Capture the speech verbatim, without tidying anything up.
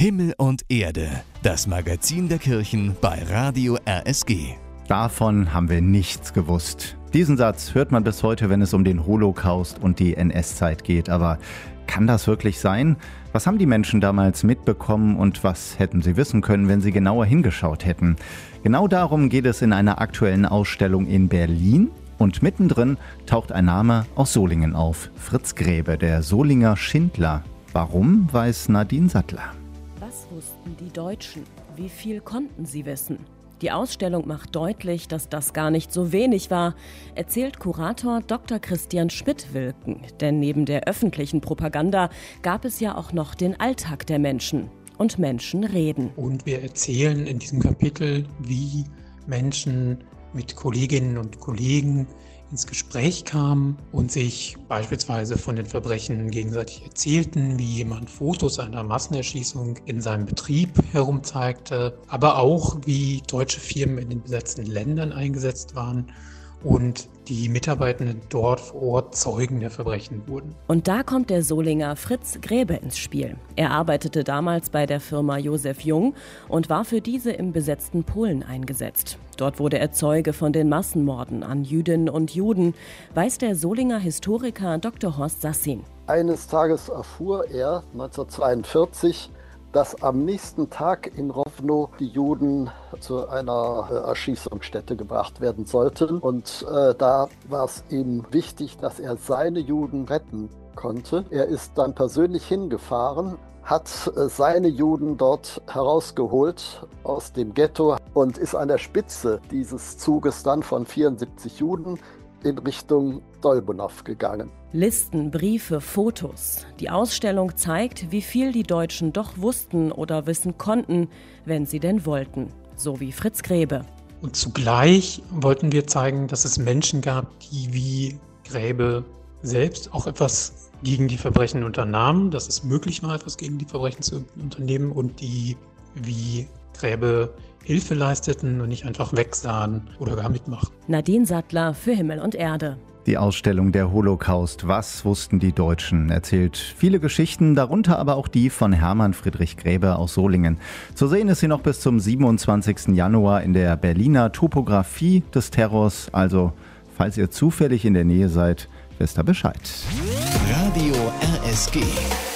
Himmel und Erde, das Magazin der Kirchen bei Radio R S G. Davon haben wir nichts gewusst. Diesen Satz hört man bis heute, wenn es um den Holocaust und die N S-Zeit geht. Aber kann das wirklich sein? Was haben die Menschen damals mitbekommen und was hätten sie wissen können, wenn sie genauer hingeschaut hätten? Genau darum geht es in einer aktuellen Ausstellung in Berlin. Und mittendrin taucht ein Name aus Solingen auf. Fritz Graebe, der Solinger Schindler. Warum, weiß Nadine Sattler. Was wussten die Deutschen? Wie viel konnten sie wissen? Die Ausstellung macht deutlich, dass das gar nicht so wenig war, erzählt Kurator Doktor Christian Schmidt-Wilken. Denn neben der öffentlichen Propaganda gab es ja auch noch den Alltag der Menschen. Und Menschen reden. Und wir erzählen in diesem Kapitel, wie Menschen mit Kolleginnen und Kollegen ins Gespräch kamen und sich beispielsweise von den Verbrechen gegenseitig erzählten, wie jemand Fotos einer Massenerschießung in seinem Betrieb herumzeigte, aber auch wie deutsche Firmen in den besetzten Ländern eingesetzt waren und die Mitarbeitenden dort vor Ort Zeugen der Verbrechen wurden. Und da kommt der Solinger Fritz Graebe ins Spiel. Er arbeitete damals bei der Firma Josef Jung und war für diese im besetzten Polen eingesetzt. Dort wurde er Zeuge von den Massenmorden an Jüdinnen und Juden, weiß der Solinger Historiker Doktor Horst Sassin. Eines Tages erfuhr er neunzehnhundertzweiundvierzig, dass am nächsten Tag in Rowno die Juden zu einer äh, Erschießungsstätte gebracht werden sollten. Und äh, da war es ihm wichtig, dass er seine Juden retten konnte. Er ist dann persönlich hingefahren, hat äh, seine Juden dort herausgeholt aus dem Ghetto und ist an der Spitze dieses Zuges dann von vierundsiebzig Juden in Richtung Dolbonow gegangen. Listen, Briefe, Fotos. Die Ausstellung zeigt, wie viel die Deutschen doch wussten oder wissen konnten, wenn sie denn wollten. So wie Fritz Graebe. Und zugleich wollten wir zeigen, dass es Menschen gab, die wie Graebe selbst auch etwas gegen die Verbrechen unternahmen, dass es möglich war, etwas gegen die Verbrechen zu unternehmen und die wie Graebe Hilfe leisteten und nicht einfach wegsahen oder gar mitmachen. Nadine Sattler für Himmel und Erde. Die Ausstellung Der Holocaust, was wussten die Deutschen, erzählt viele Geschichten, darunter aber auch die von Hermann Friedrich Graebe aus Solingen. Zu sehen ist sie noch bis zum siebenundzwanzigsten Januar in der Berliner Topographie des Terrors. Also, falls ihr zufällig in der Nähe seid, wisst ihr Bescheid. Radio R S G.